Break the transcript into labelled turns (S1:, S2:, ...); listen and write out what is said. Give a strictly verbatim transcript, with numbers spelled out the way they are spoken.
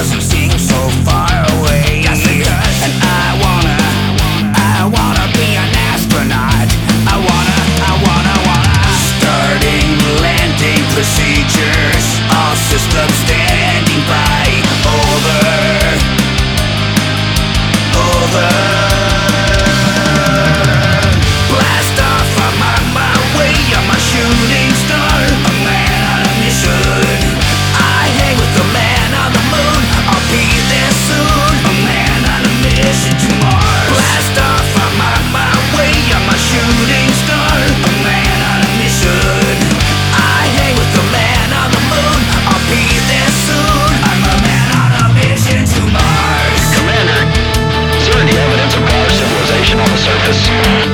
S1: doesn't seem so far away. Yes, it does. And I wanna, I wanna be an astronaut. I wanna, I wanna, wanna. Starting landing procedures, all systems standing by. Over, over. Blast off, I'm on my way. I'm a shooting star, a man on a mission. I hang with the man on the moon. I'll be there soon, a man on a mission to Mars. Blast off, I'm on my way. I'm a shooting star, a man on a mission. I hang with the man on the moon. I'll be there soon, I'm a man on a mission to Mars.
S2: Commander, is there any evidence of our civilization on the surface?